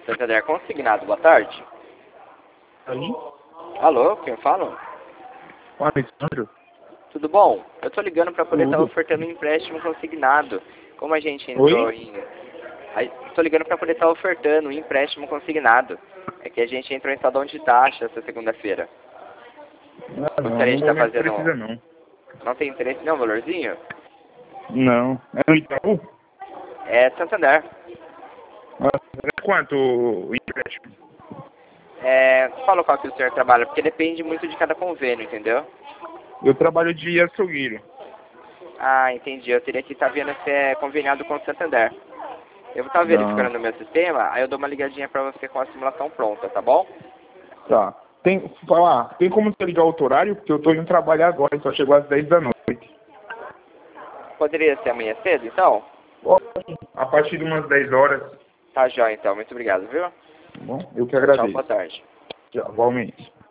Santander Consignado, boa tarde. Aí? Alô, quem fala? O Alexandre? Tudo bom? Eu tô ligando para poder estar Tudo. ofertando um empréstimo consignado. Como a gente entrou Oi? Tô ligando para poder estar ofertando um empréstimo consignado. É que a gente entrou em salão de taxa essa segunda-feira. Ah, não, Gostaria no de estar momento fazendo... precisa não. Não tem interesse não, valorzinho? Não. É no Itaú? É Santander. É quanto o empréstimo? Fala qual que o senhor trabalha, porque depende muito de cada convênio, entendeu? Eu trabalho de açougueiro. Ah, entendi. Eu teria que estar vendo se é conveniado com o Santander. Eu vou estar verificando Não. no meu sistema, aí eu dou uma ligadinha pra você com a simulação pronta, tá bom? Tá. Tem como você ligar outro horário? Porque eu tô indo trabalhar agora, só chegou às 10 da noite. Poderia ser amanhã cedo, então? Ó, a partir de umas 10 horas. Tá jóia, então. Muito obrigado, viu? Tá bom? Eu que Tchau, boa agradeço. tarde. Tchau, igualmente.